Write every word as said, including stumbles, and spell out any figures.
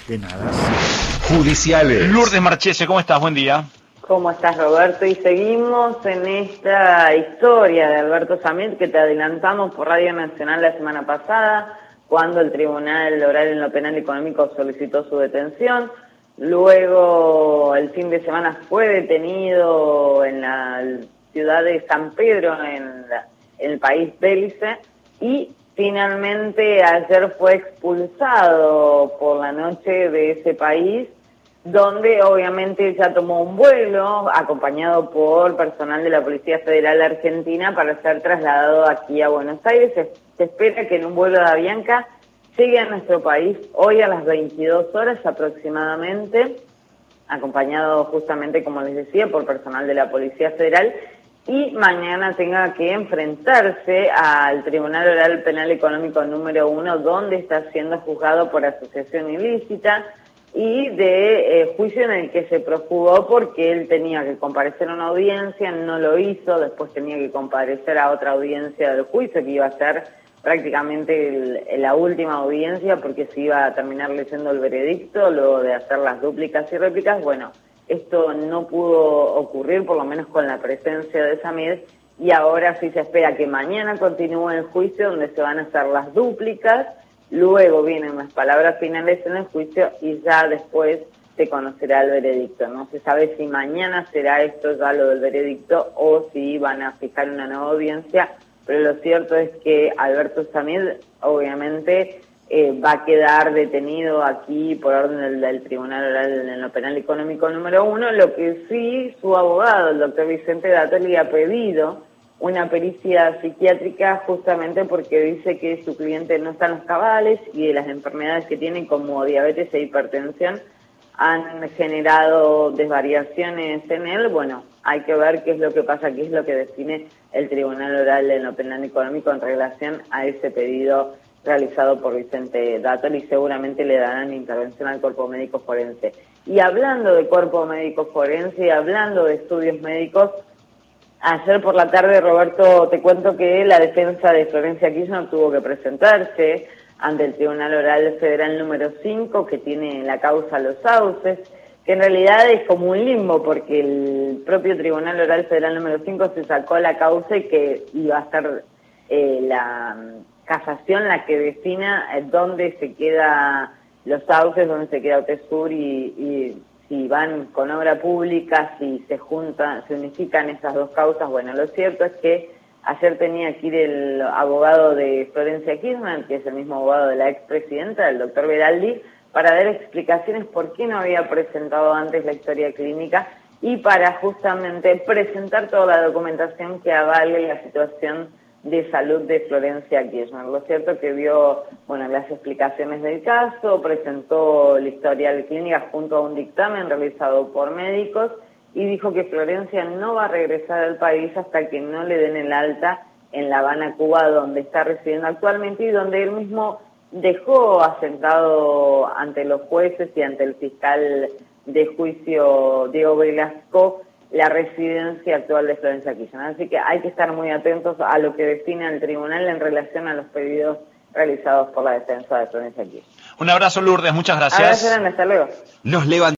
De nada. Judiciales. Lourdes Marchese, ¿cómo estás? Buen día. ¿Cómo estás, Roberto? Y seguimos en esta historia de Alberto Samit que te adelantamos por Radio Nacional la semana pasada, cuando el Tribunal Oral en lo Penal Económico solicitó su detención. Luego, el fin de semana fue detenido en la ciudad de San Pedro, en, la, en el país Belice, y finalmente ayer fue expulsado por la noche de ese país, donde obviamente ya tomó un vuelo acompañado por personal de la Policía Federal Argentina para ser trasladado aquí a Buenos Aires. Se, se espera que en un vuelo de Avianca llegue a nuestro país hoy a las veintidós horas aproximadamente, acompañado justamente, como les decía, por personal de la Policía Federal, y mañana tenga que enfrentarse al Tribunal Oral Penal Económico número uno, donde está siendo juzgado por asociación ilícita y de eh, juicio en el que se prosjugó porque él tenía que comparecer a una audiencia, no lo hizo, después tenía que comparecer a otra audiencia del juicio, que iba a ser prácticamente el, la última audiencia porque se iba a terminar leyendo el veredicto, luego de hacer las dúplicas y réplicas. Bueno, esto no pudo ocurrir, por lo menos con la presencia de Samit, y ahora sí se espera que mañana continúe el juicio donde se van a hacer las dúplicas. Luego vienen las palabras finales en el juicio y ya después se conocerá el veredicto. No se sabe si mañana será esto ya lo del veredicto o si van a fijar una nueva audiencia, pero lo cierto es que Alberto Samit obviamente eh, va a quedar detenido aquí por orden del, del Tribunal Oral en lo Penal Económico número uno. Lo que sí, su abogado, el doctor Vicente Dattoli, ha pedido una pericia psiquiátrica justamente porque dice que su cliente no está en los cabales y de las enfermedades que tiene como diabetes e hipertensión han generado desvariaciones en él. Bueno, hay que ver qué es lo que pasa, qué es lo que define el Tribunal Oral en lo Penal Económico en relación a ese pedido realizado por Vicente Dattoli, y seguramente le darán intervención al cuerpo médico forense. Y hablando de cuerpo médico forense y hablando de estudios médicos, ayer por la tarde, Roberto, te cuento que la defensa de Florencia Kirchner tuvo que presentarse ante el Tribunal Oral Federal número cinco, que tiene la causa Los Sauces, que en realidad es como un limbo, porque el propio Tribunal Oral Federal número cinco se sacó la causa y que iba a ser eh, la casación la que defina eh, dónde se queda Los Sauces, dónde se queda Otesur y... y si van con obra pública, si se juntan, se unifican esas dos causas. Bueno, lo cierto es que ayer tenía que ir el abogado de Florencia Kirchner, que es el mismo abogado de la expresidenta, el doctor Beraldi, para dar explicaciones por qué no había presentado antes la historia clínica y para justamente presentar toda la documentación que avale la situación de salud de Florencia Kirchner. Lo cierto es que vio, bueno, las explicaciones del caso, presentó la historial clínica junto a un dictamen realizado por médicos y dijo que Florencia no va a regresar al país hasta que no le den el alta en La Habana, Cuba, donde está residiendo actualmente y donde él mismo dejó asentado ante los jueces y ante el fiscal de juicio Diego Velasco la residencia actual de Florencia Kirchner. Así que hay que estar muy atentos a lo que define el tribunal en relación a los pedidos realizados por la defensa de Florencia Kirchner. Un abrazo, Lourdes, muchas gracias. Abrazo grande, hasta luego. Nos levantamos.